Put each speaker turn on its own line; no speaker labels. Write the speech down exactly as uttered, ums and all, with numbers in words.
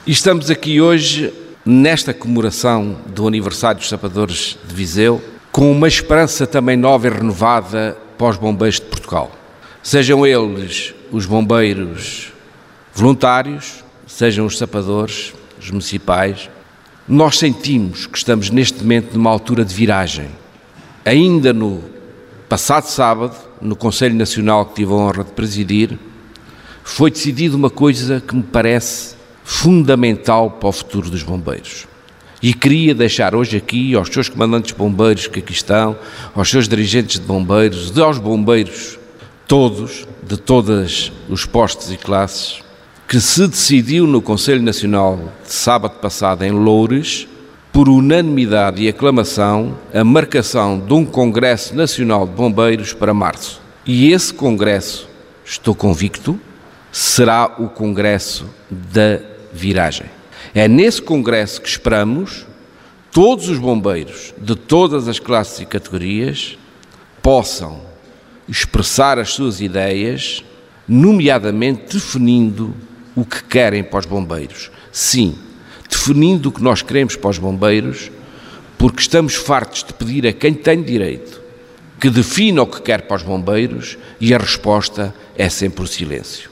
E estamos aqui hoje, nesta comemoração do aniversário dos Sapadores de Viseu, com uma esperança também nova e renovada para os bombeiros de Portugal. Sejam eles os bombeiros voluntários, sejam os sapadores, os municipais. Nós sentimos que estamos neste momento numa altura de viragem. Ainda no passado sábado, no Conselho Nacional que tive a honra de presidir, foi decidida uma coisa que me parece fundamental para o futuro dos bombeiros. E queria deixar hoje aqui aos seus comandantes de bombeiros que aqui estão, aos seus dirigentes de bombeiros, aos bombeiros todos, de todos os postos e classes, que se decidiu no Conselho Nacional de sábado passado em Loures, por unanimidade e aclamação, a marcação de um Congresso Nacional de Bombeiros para março. E esse Congresso, estou convicto, será o Congresso da viragem. É nesse Congresso que esperamos todos os bombeiros de todas as classes e categorias possam expressar as suas ideias, nomeadamente definindo o que querem para os bombeiros. Sim, definindo o que nós queremos para os bombeiros, porque estamos fartos de pedir a quem tem direito que defina o que quer para os bombeiros e a resposta é sempre o silêncio.